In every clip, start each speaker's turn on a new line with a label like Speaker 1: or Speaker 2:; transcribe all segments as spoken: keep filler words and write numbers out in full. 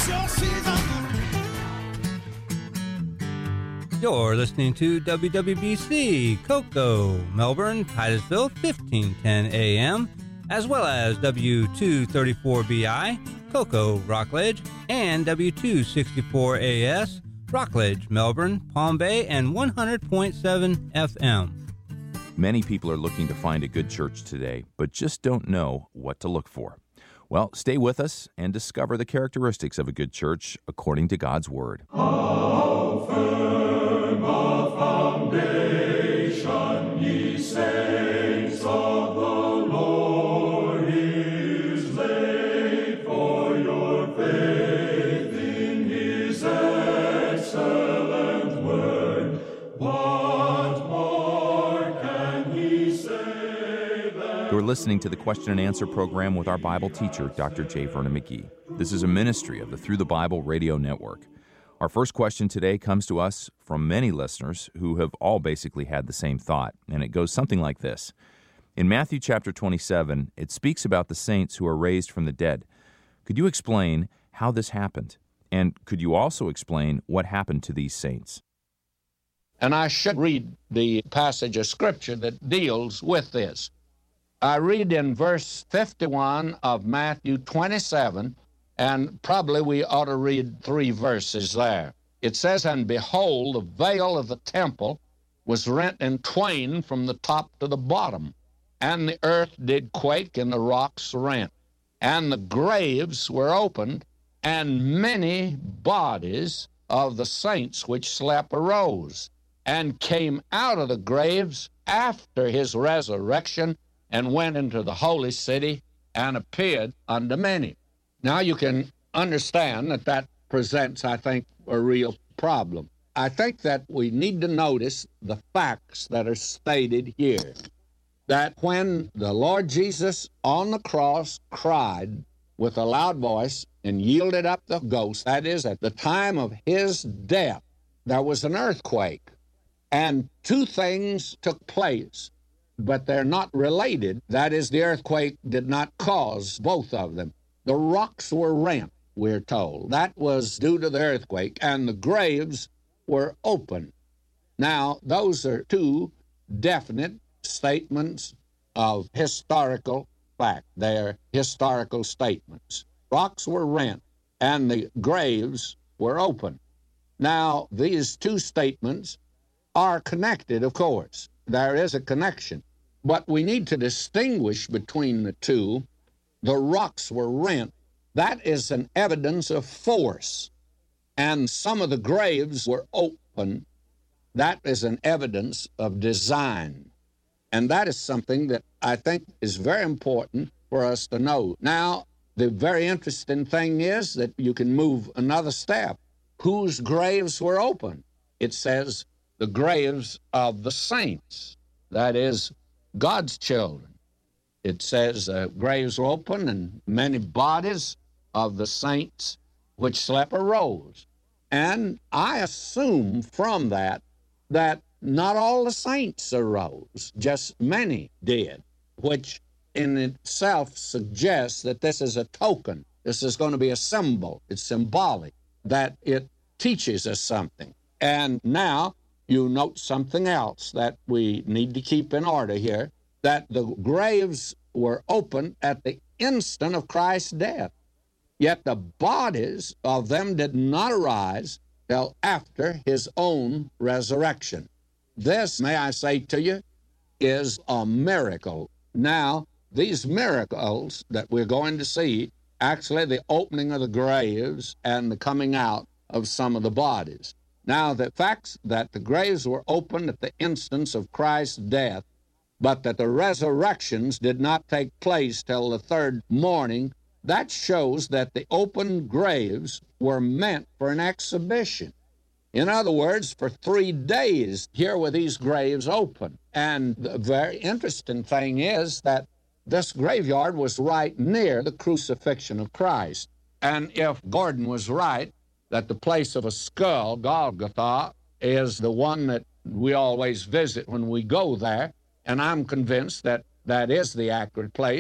Speaker 1: You're listening to W W B C, Cocoa, Melbourne, Titusville, fifteen ten A M, as well as W two thirty-four B I, Cocoa, Rockledge, and W two sixty-four A S, Rockledge, Melbourne, Palm Bay, and one hundred point seven F M.
Speaker 2: Many people are looking to find a good church today, but just don't know what to look for. Well, stay with us and discover the characteristics of a good church according to God's Word.
Speaker 3: How firm a foundation, ye saints of the Lord, is laid for your faith in His excellent word. What more can He say than...
Speaker 2: You're listening to the question and answer program with our Bible teacher, Doctor J. Vernon McGee. This is a ministry of the Through the Bible Radio Network. Our first question today comes to us from many listeners who have all basically had the same thought, and it goes something like this. In Matthew chapter twenty-seven, it speaks about the saints who are raised from the dead. Could you explain how this happened? And could you also explain what happened to these saints?
Speaker 4: And I should read the passage of Scripture that deals with this. I read in verse fifty-one of Matthew twenty-seven, and probably we ought to read three verses there. It says, "And behold, the veil of the temple was rent in twain from the top to the bottom, and the earth did quake, and the rocks rent, and the graves were opened, and many bodies of the saints which slept arose, and came out of the graves after his resurrection, and went into the holy city, and appeared unto many." Now you can understand that that presents, I think, a real problem. I think that we need to notice the facts that are stated here. That when the Lord Jesus on the cross cried with a loud voice and yielded up the ghost, that is, at the time of his death, there was an earthquake. And two things took place, but they're not related. That is, the earthquake did not cause both of them. The rocks were rent, we're told. That was due to the earthquake, and the graves were open. Now, those are two definite statements of historical fact. They're historical statements. Rocks were rent, and the graves were open. Now, these two statements are connected, of course. There is a connection. But we need to distinguish between the two. The rocks were rent. That is an evidence of force. And some of the graves were open. That is an evidence of design. And that is something that I think is very important for us to know. Now, the very interesting thing is that you can move another step. Whose graves were open? It says the graves of the saints. That is, God's children. It says uh, graves were open, and many bodies of the saints which slept arose. And I assume from that that not all the saints arose, just many did, which in itself suggests that this is a token. This is going to be a symbol. It's symbolic, that it teaches us something. And now you note something else that we need to keep in order here, that the graves were opened at the instant of Christ's death. Yet the bodies of them did not arise till after his own resurrection. This, may I say to you, is a miracle. Now, these miracles that we're going to see, actually the opening of the graves and the coming out of some of the bodies. Now, the facts that the graves were opened at the instance of Christ's death, but that the resurrections did not take place till the third morning, that shows that the open graves were meant for an exhibition. In other words, for three days, here were these graves open. And the very interesting thing is that this graveyard was right near the crucifixion of Christ. And if Gordon was right, that the place of a skull, Golgotha, is the one that we always visit when we go there, and I'm convinced that that is the accurate place,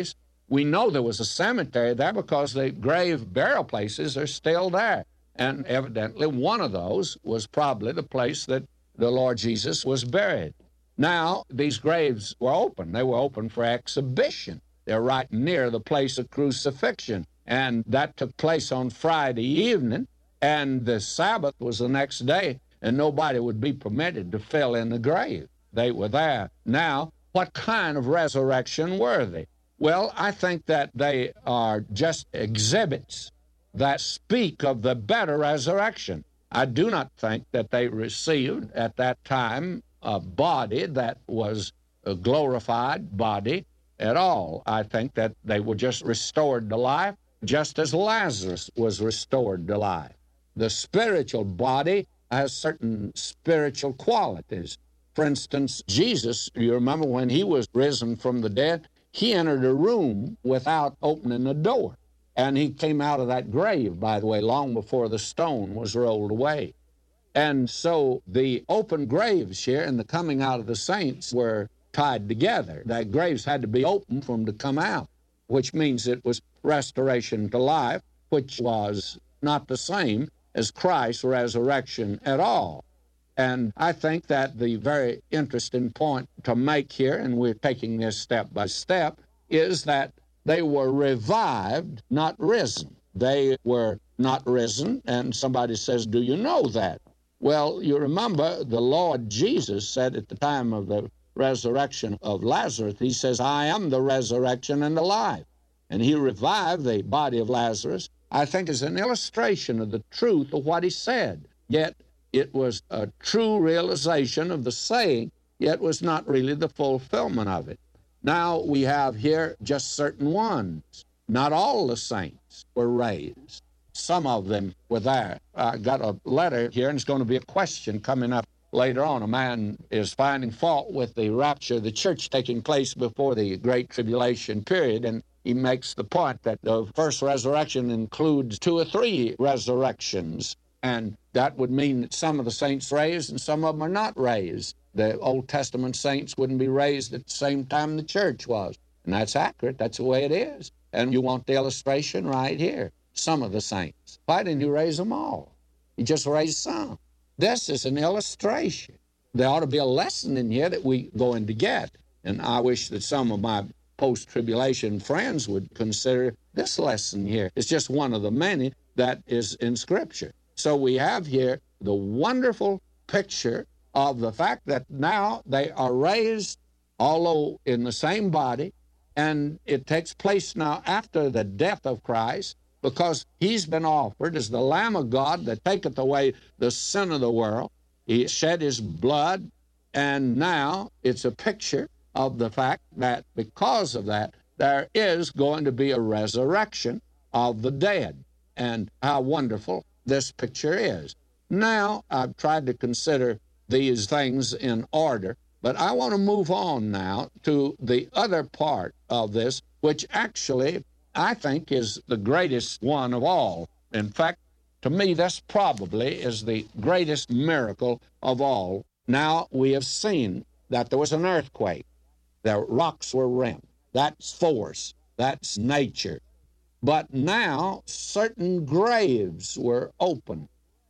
Speaker 4: We know there was a cemetery there because the grave burial places are still there. And evidently one of those was probably the place that the Lord Jesus was buried. Now, these graves were open. They were open for exhibition. They're right near the place of crucifixion. And that took place on Friday evening, and the Sabbath was the next day, and nobody would be permitted to fill in the grave. They were there. Now, what kind of resurrection were they? Well, I think that they are just exhibits that speak of the better resurrection. I do not think that they received at that time a body that was a glorified body at all. I think that they were just restored to life, just as Lazarus was restored to life. The spiritual body has certain spiritual qualities. For instance, Jesus, you remember when he was risen from the dead, he entered a room without opening the door. And he came out of that grave, by the way, long before the stone was rolled away. And so the open graves here and the coming out of the saints were tied together. That graves had to be open for them to come out, which means it was restoration to life, which was not the same as Christ's resurrection at all. And I think that the very interesting point to make here, and we're taking this step by step, is that they were revived, not risen. They were not risen, and somebody says, do you know that? Well, you remember the Lord Jesus said at the time of the resurrection of Lazarus, he says, I am the resurrection and the life. And he revived the body of Lazarus, I think, as an illustration of the truth of what he said. Yet it was a true realization of the saying, yet was not really the fulfillment of it. Now we have here just certain ones. Not all the saints were raised. Some of them were there. I got a letter here, and it's going to be a question coming up later on. A man is finding fault with the rapture of the church taking place before the Great Tribulation period, and he makes the point that the first resurrection includes two or three resurrections, and that would mean that some of the saints raised and some of them are not raised. The Old Testament saints wouldn't be raised at the same time the church was, and that's accurate. That's the way it is. And you want the illustration right here. Some of the saints. Why didn't he raise them all? He just raised some. This is an illustration. There ought to be a lesson in here that we're going to get. And I wish that some of my post-tribulation friends would consider this lesson here. It's just one of the many that is in Scripture. So we have here the wonderful picture of the fact that now they are raised, although in the same body, and it takes place now after the death of Christ, because he's been offered as the Lamb of God that taketh away the sin of the world. He shed his blood, and now it's a picture of the fact that because of that, there is going to be a resurrection of the dead, and how wonderful this picture is. Now, I've tried to consider these things in order, but I want to move on now to the other part of this, which actually I think is the greatest one of all. In fact, to me, this probably is the greatest miracle of all. Now, we have seen that there was an earthquake. The rocks were rent. That's force. That's nature. But now, certain graves were opened.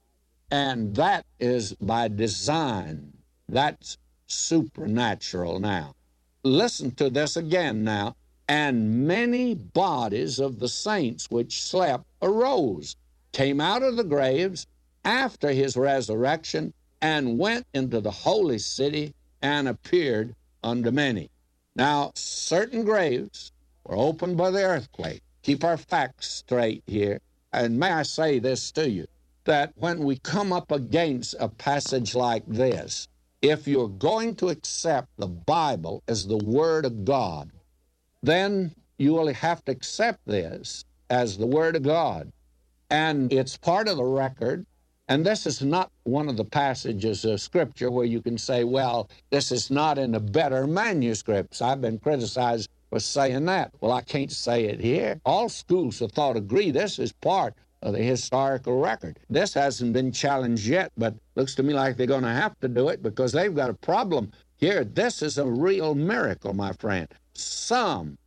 Speaker 4: And that is by design. That's supernatural now. Listen to this again now. And many bodies of the saints which slept arose, came out of the graves after his resurrection, and went into the holy city and appeared unto many. Now, certain graves were opened by the earthquake. Keep our facts straight here. And may I say this to you, that when we come up against a passage like this, if you're going to accept the Bible as the Word of God, then you will have to accept this as the Word of God. And it's part of the record. And this is not one of the passages of Scripture where you can say, well, this is not in the better manuscripts. I've been criticized for saying that. Well, I can't say it here. All schools of thought agree this is part of the historical record. This hasn't been challenged yet, but looks to me like they're going to have to do it because they've got a problem here. This is a real miracle, my friend. Some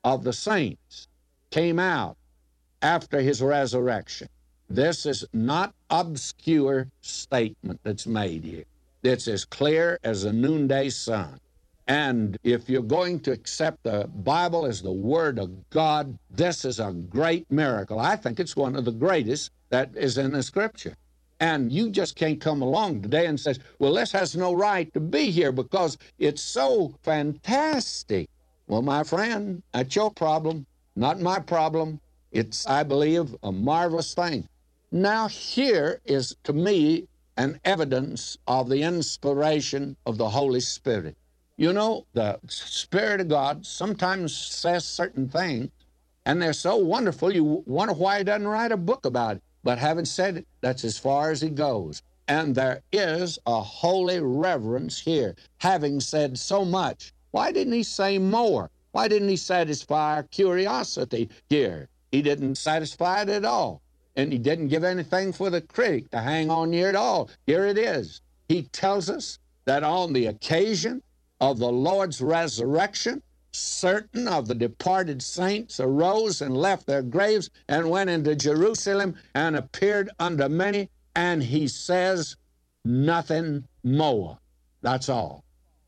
Speaker 4: of the saints came out after his resurrection. This is not obscure statement that's made here. It's as clear as a noonday sun. And if you're going to accept the Bible as the Word of God, this is a great miracle. I think it's one of the greatest that is in the Scripture. And you just can't come along today and say, well, this has no right to be here because it's so fantastic. Well, my friend, that's your problem, not my problem. It's, I believe, a marvelous thing. Now, here is, to me, an evidence of the inspiration of the Holy Spirit. You know, the Spirit of God sometimes says certain things, and they're so wonderful, you wonder why he doesn't write a book about it. But having said it, that's as far as he goes. And there is a holy reverence here. Having said so much, why didn't he say more? Why didn't he satisfy our curiosity here? He didn't satisfy it at all. And he didn't give anything for the critic to hang on here at all. Here it is. He tells us that on the occasion of the Lord's resurrection, certain of the departed saints arose and left their graves and went into Jerusalem and appeared unto many, and he says nothing more. That's all.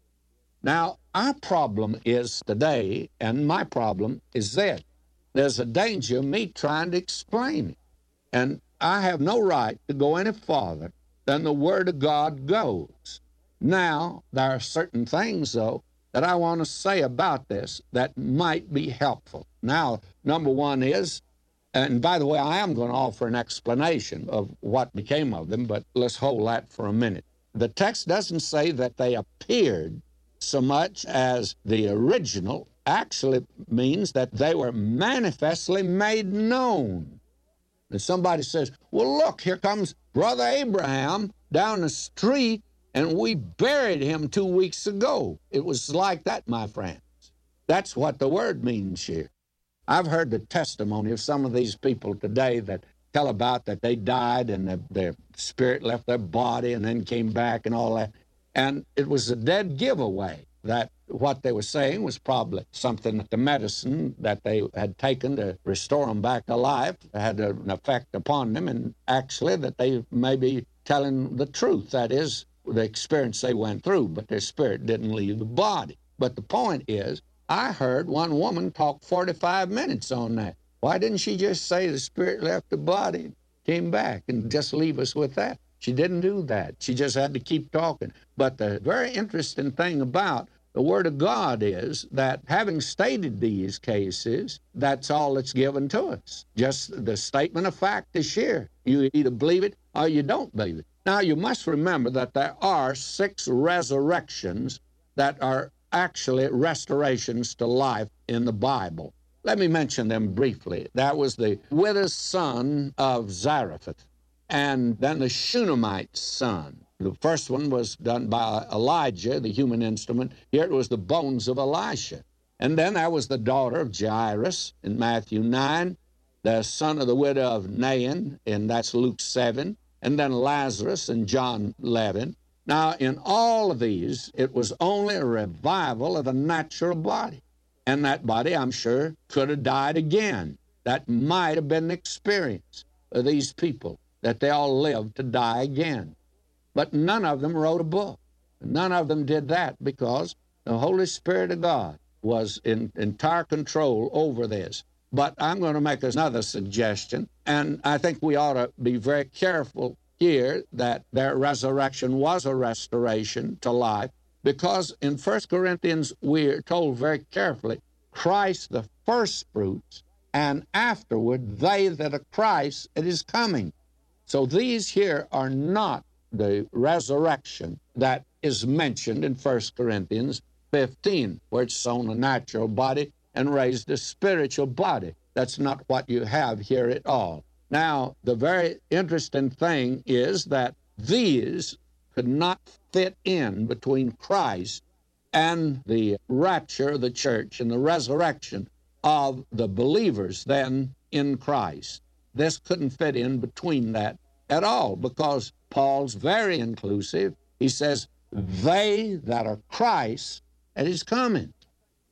Speaker 4: Now, our problem is today, and my problem is this. There's a danger of me trying to explain it. And I have no right to go any farther than the Word of God goes. Now, there are certain things, though, that I want to say about this that might be helpful. Now, number one is, and by the way, I am going to offer an explanation of what became of them, but let's hold that for a minute. The text doesn't say that they appeared so much as the original actually means that they were manifestly made known. And somebody says, well, look, here comes Brother Abraham down the street, and we buried him two weeks ago. It was like that, my friends. That's what the word means here. I've heard the testimony of some of these people today that tell about that they died and the, their spirit left their body and then came back and all that. And it was a dead giveaway that what they were saying was probably something that the medicine that they had taken to restore them back to life had an effect upon them, and actually that they may be telling the truth. That is, the experience they went through, but their spirit didn't leave the body. But the point is, I heard one woman talk forty-five minutes on that. Why didn't she just say the spirit left the body, came back, and just leave us with that? She didn't do that. She just had to keep talking. But the very interesting thing about the Word of God is that having stated these cases, that's all that's given to us. Just the statement of fact is here. You either believe it or you don't believe it. Now, you must remember that there are six resurrections that are actually restorations to life in the Bible. Let me mention them briefly. That was the widow's son of Zarephath, and then the Shunammite's son. The first one was done by Elijah, the human instrument. Here it was the bones of Elisha. And then there was the daughter of Jairus in Matthew nine, the son of the widow of Nain, and that's Luke seven, and then Lazarus in John eleven. Now, in all of these, it was only a revival of the natural body. And that body, I'm sure, could have died again. That might have been the experience of these people, that they all lived to die again. But none of them wrote a book. None of them did that because the Holy Spirit of God was in entire control over this. But I'm going to make another suggestion, and I think we ought to be very careful here that their resurrection was a restoration to life, because in First Corinthians we're told very carefully, Christ the firstfruits, and afterward they that are Christ at his coming. So these here are not the resurrection that is mentioned in First Corinthians fifteen, where it's sown a natural body and raised a spiritual body. That's not what you have here at all. Now, the very interesting thing is that these could not fit in between Christ and the rapture of the church and the resurrection of the believers then in Christ. This couldn't fit in between that at all, because Paul's very inclusive. He says, they that are Christ at his coming.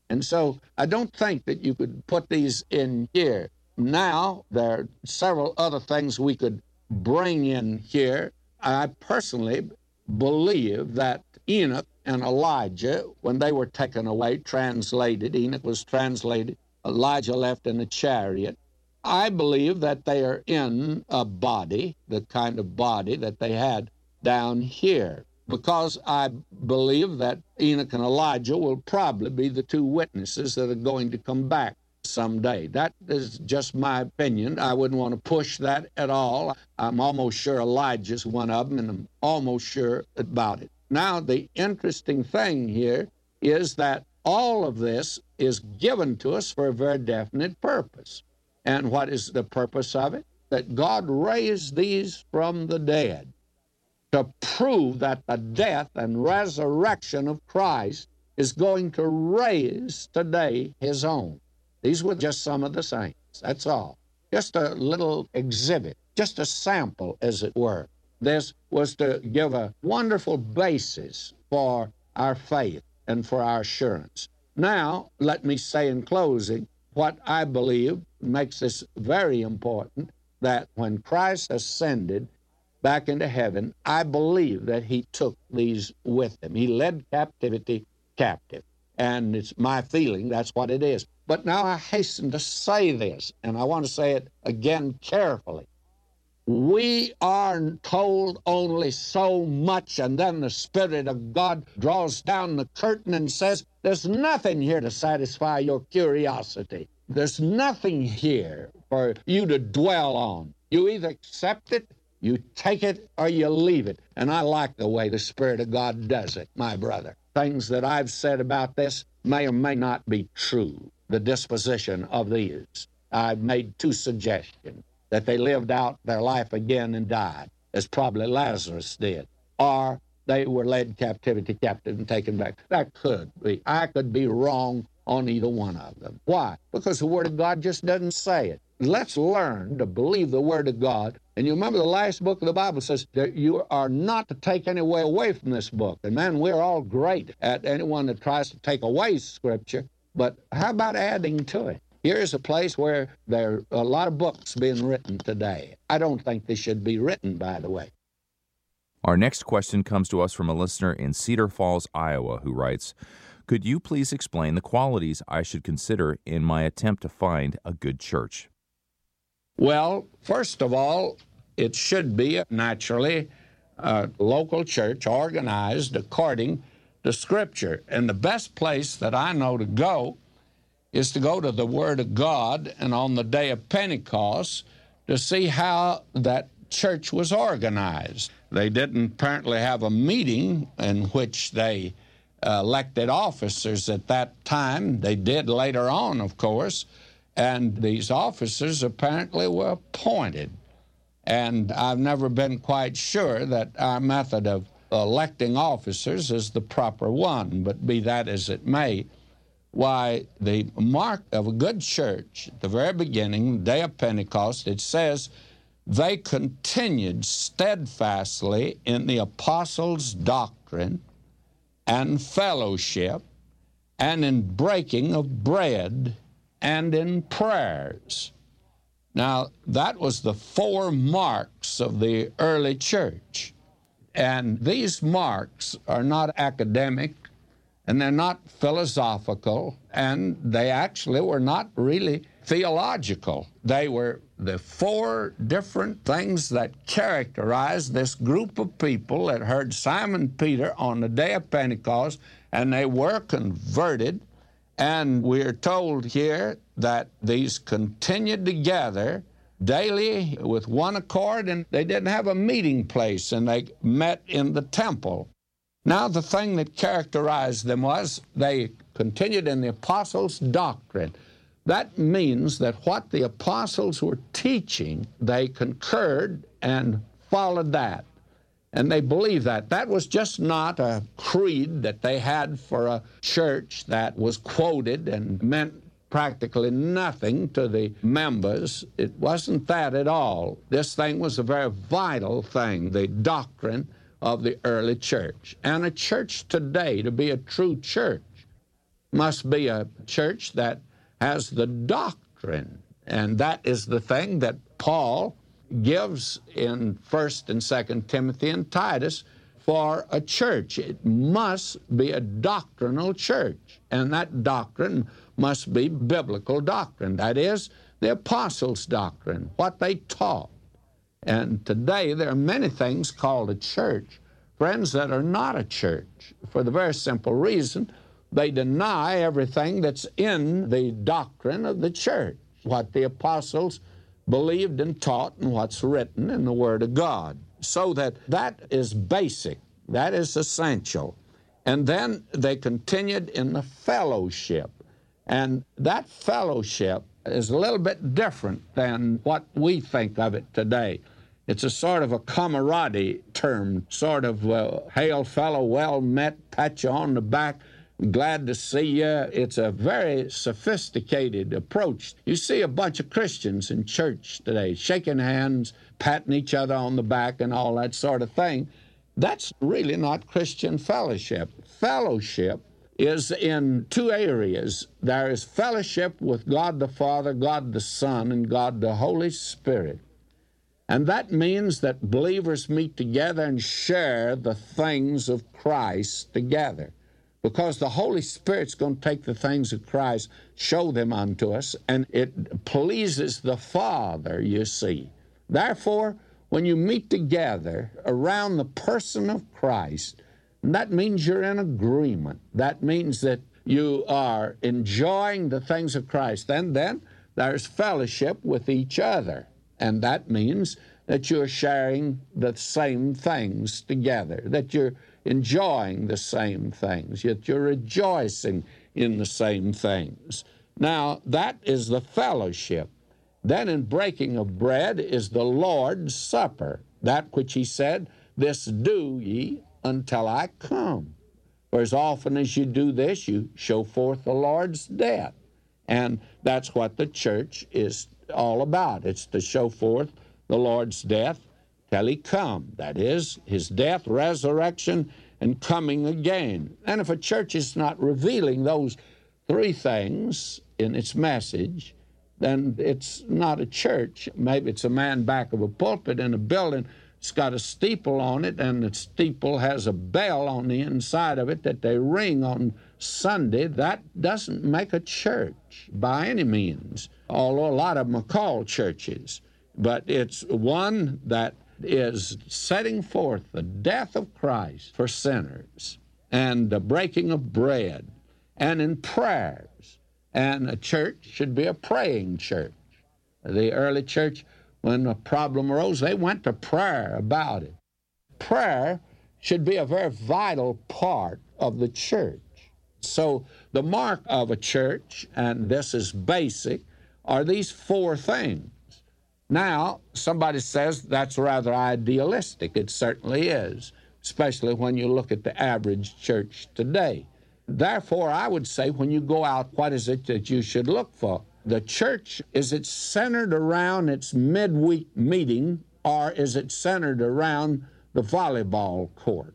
Speaker 4: And so I don't think that you could put these in here. Now, there are several other things we could bring in here. I personally believe that Enoch and Elijah, when they were taken away, translated, Enoch was translated, Elijah left in a chariot. I believe that they are in a body, the kind of body that they had down here, because I believe that Enoch and Elijah will probably be the two witnesses that are going to come back someday. That is just my opinion. I wouldn't want to push that at all. I'm almost sure Elijah's one of them, and I'm almost sure about it. Now, the interesting thing here is that all of this is given to us for a very definite purpose. And what is the purpose of it? That God raised these from the dead to prove that the death and resurrection of Christ is going to raise today his own. These were just some of the saints. That's all. Just a little exhibit, just a sample, as it were. This was to give a wonderful basis for our faith and for our assurance. Now, let me say in closing what I believe makes this very important, that when Christ ascended back into heaven, I believe that he took these with him. He led captivity captive. And it's my feeling that's what it is. But now I hasten to say this, and I want to say it again carefully. We are told only so much, and then the Spirit of God draws down the curtain and says, there's nothing here to satisfy your curiosity. There's nothing here for you to dwell on. You either accept it, you take it, or you leave it. And I like the way the Spirit of God does it, my brother. Things that I've said about this may or may not be true, the disposition of these. I've made two suggestions, that they lived out their life again and died, as probably Lazarus did, or they were led captivity captive and taken back. That could be. I could be wrong on either one of them. Why? Because the Word of God just doesn't say it. Let's learn to believe the Word of God. And you remember the last book of the Bible says that you are not to take any way away from this book. And man, we're all great at anyone that tries to take away Scripture. But how about adding to it? Here's a place where there are a lot of books being written today. I don't think they should be written, by the way.
Speaker 2: Our next question comes to us from a listener in Cedar Falls, Iowa, who writes, could you please explain the qualities I should consider in my attempt to find a good church?
Speaker 4: Well, first of all, it should be, naturally, a local church organized according to Scripture. And the best place that I know to go is to go to the Word of God and on the day of Pentecost to see how that church was organized. They didn't apparently have a meeting in which they uh, elected officers at that time. They did later on, of course, and these officers apparently were appointed. And I've never been quite sure that our method of electing officers is the proper one, but be that as it may, why, the mark of a good church, at the very beginning, the day of Pentecost, it says, they continued steadfastly in the apostles' doctrine and fellowship and in breaking of bread and in prayers. Now, that was the four marks of the early church. And these marks are not academic, and they're not philosophical, and they actually were not really theological. They were the four different things that characterized this group of people that heard Simon Peter on the day of Pentecost, and they were converted. And we're told here that these continued together daily with one accord, and they didn't have a meeting place, and they met in the temple. Now, the thing that characterized them was they continued in the apostles' doctrine. That means that what the apostles were teaching, they concurred and followed that. And they believed that. That was just not a creed that they had for a church that was quoted and meant practically nothing to the members. It wasn't that at all. This thing was a very vital thing, the doctrine of the early church. And a church today, to be a true church, must be a church that has the doctrine. And that is the thing that Paul gives in First and Second Timothy and Titus for a church. It must be a doctrinal church, and that doctrine must be biblical doctrine. That is, the apostles' doctrine, what they taught. And today there are many things called a church, friends, that are not a church, for the very simple reason they deny everything that's in the doctrine of the church, what the apostles believed and taught and what's written in the Word of God. So that that is basic, that is essential. And then they continued in the fellowship. And that fellowship is a little bit different than what we think of it today. It's a sort of a camaraderie term, sort of, uh, hail fellow, well met, pat you on the back, glad to see you. It's a very sophisticated approach. You see a bunch of Christians in church today shaking hands, patting each other on the back and all that sort of thing. That's really not Christian fellowship. Fellowship is in two areas. There is fellowship with God the Father, God the Son, and God the Holy Spirit. And that means that believers meet together and share the things of Christ together. Because the Holy Spirit's going to take the things of Christ, show them unto us, and it pleases the Father, you see. Therefore, when you meet together around the person of Christ, that means you're in agreement. That means that you are enjoying the things of Christ. And then there's fellowship with each other. And that means that you're sharing the same things together, that you're enjoying the same things, that you're rejoicing in the same things. Now, that is the fellowship. Then in breaking of bread is the Lord's Supper, that which he said, this do ye until I come. For as often as you do this, you show forth the Lord's death. And that's what the church is all about. It's to show forth the Lord's death till he come. That is, his death, resurrection, and coming again. And if a church is not revealing those three things in its message, then it's not a church. Maybe it's a man back of a pulpit in a building. It's got a steeple on it, and the steeple has a bell on the inside of it that they ring on Sunday. That doesn't make a church by any means, although a lot of them are called churches. But it's one that is setting forth the death of Christ for sinners and the breaking of bread and in prayers. And a church should be a praying church. The early church, when a problem arose, they went to prayer about it. Prayer should be a very vital part of the church. So the mark of a church, and this is basic, are these four things. Now, somebody says that's rather idealistic. It certainly is, especially when you look at the average church today. Therefore, I would say when you go out, what is it that you should look for? The church, is it centered around its midweek meeting, or is it centered around the volleyball court?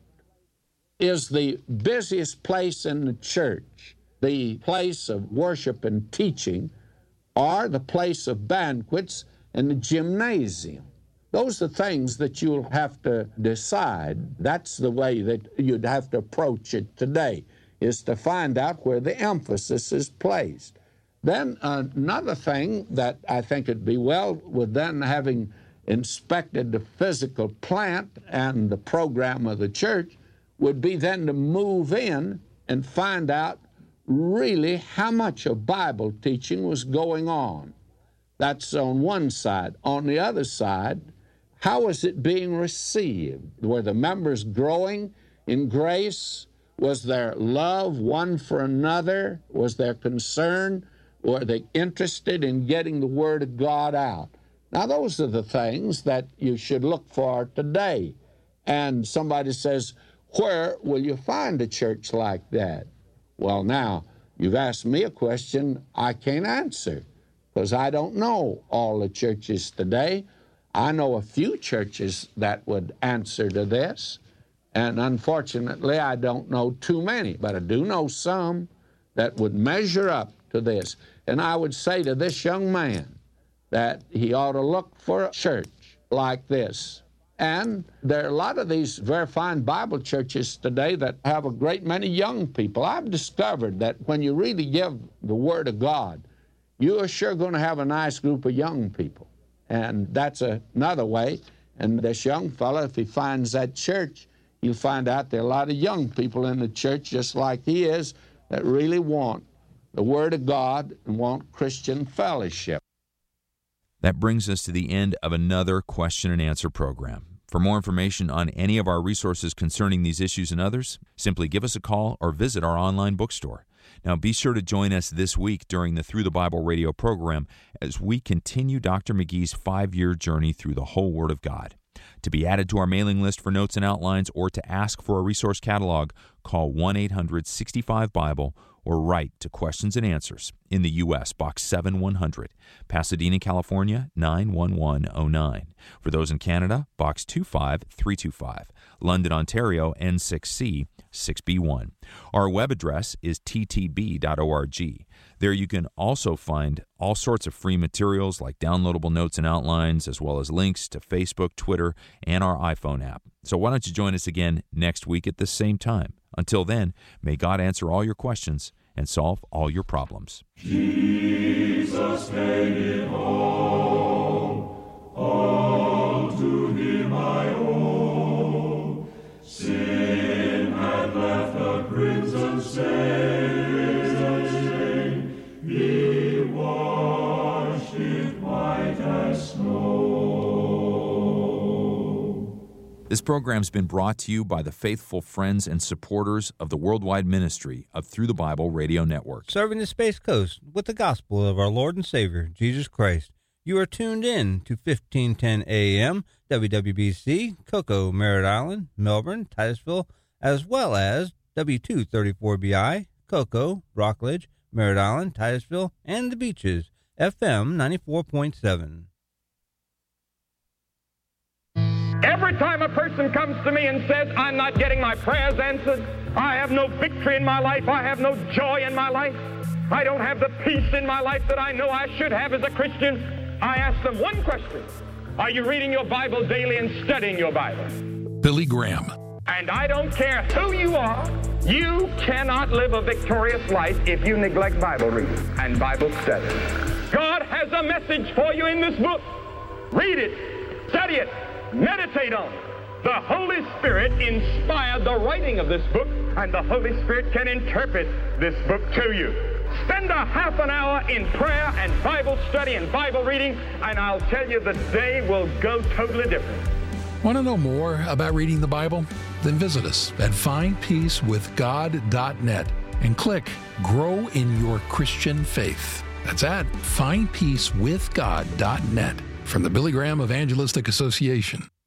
Speaker 4: Is the busiest place in the church the place of worship and teaching, or the place of banquets and the gymnasium? Those are things that you'll have to decide. That's the way that you'd have to approach it today, is to find out where the emphasis is placed. Then uh, another thing that I think would be well with then having inspected the physical plant and the program of the church would be then to move in and find out really how much of Bible teaching was going on. That's on one side. On the other side, how was it being received? Were the members growing in grace? Was there love one for another? Was there concern? Were they interested in getting the Word of God out? Now, those are the things that you should look for today. And somebody says, where will you find a church like that? Well, now, you've asked me a question I can't answer, because I don't know all the churches today. I know a few churches that would answer to this, and unfortunately, I don't know too many, but I do know some. that would measure up to this. And I would say to this young man that he ought to look for a church like this. And there are a lot of these very fine Bible churches today that have a great many young people. I've discovered that when you really give the Word of God, you are sure going to have a nice group of young people. And that's a, another way. And this young fellow, if he finds that church, you'll find out there are a lot of young people in the church, just like he is, that really want the Word of God and want Christian fellowship.
Speaker 2: That brings us to the end of another question and answer program. For more information on any of our resources concerning these issues and others, simply give us a call or visit our online bookstore. Now, be sure to join us this week during the Through the Bible radio program as we continue Doctor McGee's five-year journey through the whole Word of God. To be added to our mailing list for notes and outlines or to ask for a resource catalog, call one eight hundred sixty-five Bible or write to Questions and Answers in the U S Box seven one hundred, Pasadena, California nine one one oh nine. For those in Canada, Box two five three two five, London, Ontario N six C six B one. Our web address is t t b dot org. There you can also find all sorts of free materials like downloadable notes and outlines, as well as links to Facebook, Twitter, and our iPhone app. So why don't you join us again next week at the same time? Until then, may God answer all your questions and solve all your problems.
Speaker 3: Jesus paid it all, all to him I owe. Sin had left a crimson stain, he washed it white as snow.
Speaker 2: This program's been brought to you by the faithful friends and supporters of the worldwide ministry of Through the Bible Radio Network.
Speaker 1: Serving the Space Coast with the gospel of our Lord and Savior, Jesus Christ. You are tuned in to fifteen ten A M, W W B C, Cocoa, Merritt Island, Melbourne, Titusville, as well as W two thirty-four B I, Cocoa, Rockledge, Merritt Island, Titusville, and the Beaches, F M ninety-four point seven.
Speaker 5: Every time a person comes to me and says, I'm not getting my prayers answered, I have no victory in my life, I have no joy in my life, I don't have the peace in my life that I know I should have as a Christian, I ask them one question: are you reading your Bible daily and studying your Bible?
Speaker 6: Billy Graham.
Speaker 5: And I don't care who you are, you cannot live a victorious life if you neglect Bible reading and Bible study. God has a message for you in this book. Read it, study it, meditate on it. The Holy Spirit inspired the writing of this book, and the Holy Spirit can interpret this book to you. Spend a half an hour in prayer and Bible study and Bible reading, and I'll tell you the day will go totally different.
Speaker 6: Want to know more about reading the Bible? Then visit us at find peace with god dot net and click Grow in Your Christian Faith. That's at find peace with god dot net from the Billy Graham Evangelistic Association.